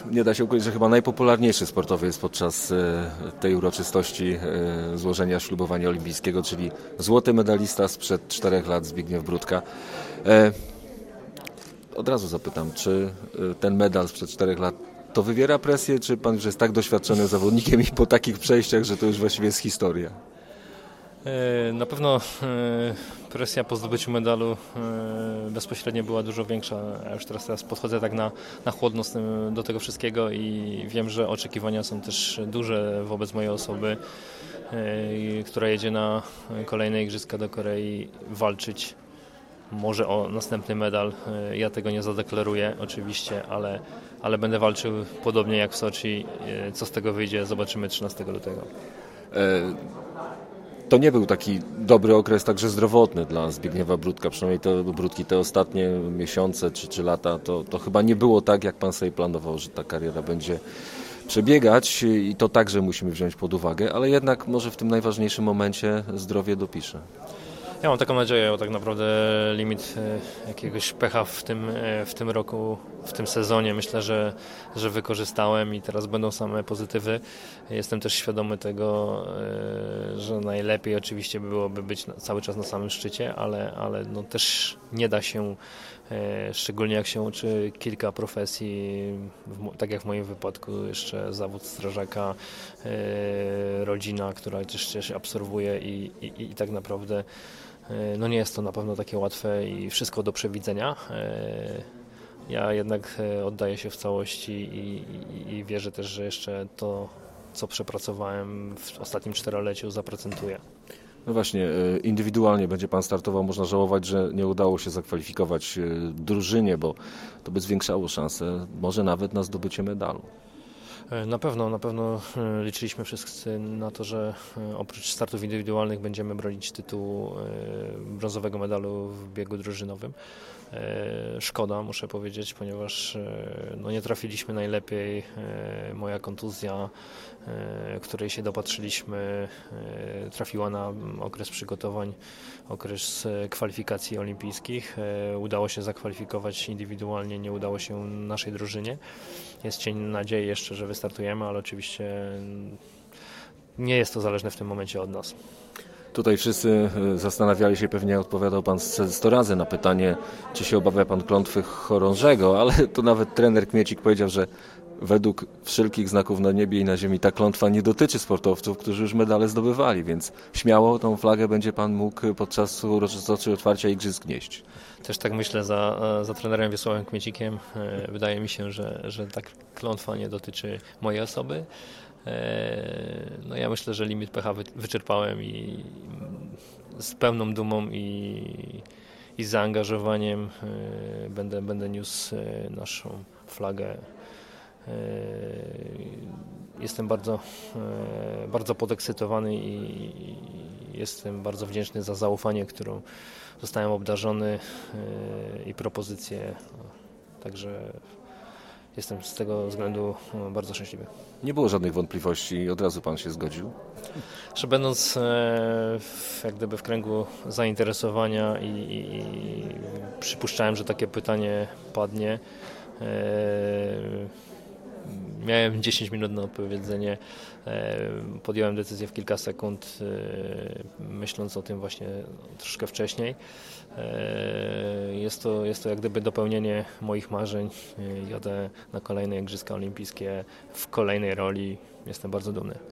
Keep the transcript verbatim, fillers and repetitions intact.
Nie da się ukryć, że chyba najpopularniejszy sportowiec podczas tej uroczystości złożenia ślubowania olimpijskiego, czyli złoty medalista sprzed czterech lat Zbigniew Bródka. Od razu zapytam, czy ten medal sprzed czterech lat to wywiera presję, czy pan już jest tak doświadczonym zawodnikiem i po takich przejściach, że to już właściwie jest historia? Na pewno presja po zdobyciu medalu bezpośrednio była dużo większa. Ja już teraz, teraz podchodzę tak na, na chłodno z tym, do tego wszystkiego i wiem, że oczekiwania są też duże wobec mojej osoby, która jedzie na kolejne igrzyska do Korei walczyć może o następny medal. Ja tego nie zadeklaruję oczywiście, ale, ale będę walczył podobnie jak w Soczi. Co z tego wyjdzie, zobaczymy trzynastego lutego. To nie był taki dobry okres także zdrowotny dla Zbigniewa Bródka, przynajmniej te Bródki, te ostatnie miesiące czy, czy lata, to, to chyba nie było tak, jak pan sobie planował, że ta kariera będzie przebiegać i to także musimy wziąć pod uwagę, ale jednak może w tym najważniejszym momencie zdrowie dopisze. Ja mam taką nadzieję, bo tak naprawdę limit jakiegoś pecha w tym, w tym roku, w tym sezonie myślę, że, że wykorzystałem i teraz będą same pozytywy. Jestem też świadomy tego, że najlepiej oczywiście byłoby być cały czas na samym szczycie, ale, ale no też nie da się, szczególnie jak się uczy kilka profesji, tak jak w moim wypadku jeszcze zawód strażaka, rodzina, która też się absorbuje i, i, i tak naprawdę no nie jest to na pewno takie łatwe i wszystko do przewidzenia. Ja jednak oddaję się w całości i, i, i wierzę też, że jeszcze to, co przepracowałem w ostatnim czteroleciu, zaprocentuje. No właśnie, indywidualnie będzie pan startował. Można żałować, że nie udało się zakwalifikować drużynie, bo to by zwiększało szanse, może nawet na zdobycie medalu. Na pewno, na pewno liczyliśmy wszyscy na to, że oprócz startów indywidualnych będziemy bronić tytułu brązowego medalu w biegu drużynowym. Szkoda, muszę powiedzieć, ponieważ no, nie trafiliśmy najlepiej. Moja kontuzja, której się dopatrzyliśmy, trafiła na okres przygotowań, okres kwalifikacji olimpijskich. Udało się zakwalifikować indywidualnie, nie udało się naszej drużynie. Jest cień nadziei jeszcze, że wystartujemy, ale oczywiście nie jest to zależne w tym momencie od nas. Tutaj wszyscy zastanawiali się, pewnie odpowiadał pan sto razy na pytanie, czy się obawia pan klątwy chorążego, ale to nawet trener Kmiecik powiedział, że według wszelkich znaków na niebie i na ziemi ta klątwa nie dotyczy sportowców, którzy już medale zdobywali, więc śmiało tą flagę będzie pan mógł podczas uroczystości otwarcia igrzysk nieść. Też tak myślę za, za trenerem Wiesławem Kmiecikiem. Wydaje mi się, że, że ta klątwa nie dotyczy mojej osoby. No ja myślę, że limit pecha wyczerpałem i z pełną dumą i, i zaangażowaniem będę, będę niósł naszą flagę. Jestem bardzo, bardzo podekscytowany i jestem bardzo wdzięczny za zaufanie, którą zostałem obdarzony i propozycje. Także jestem z tego względu bardzo szczęśliwy. Nie było żadnych wątpliwości i od razu pan się zgodził? Że będąc w, jak gdyby w kręgu zainteresowania i, i, i przypuszczałem, że takie pytanie padnie, miałem dziesięć minut na odpowiedzenie, podjąłem decyzję w kilka sekund, myśląc o tym właśnie troszkę wcześniej. Jest to, jest to jak gdyby dopełnienie moich marzeń. Jadę na kolejne Igrzyska Olimpijskie w kolejnej roli. Jestem bardzo dumny.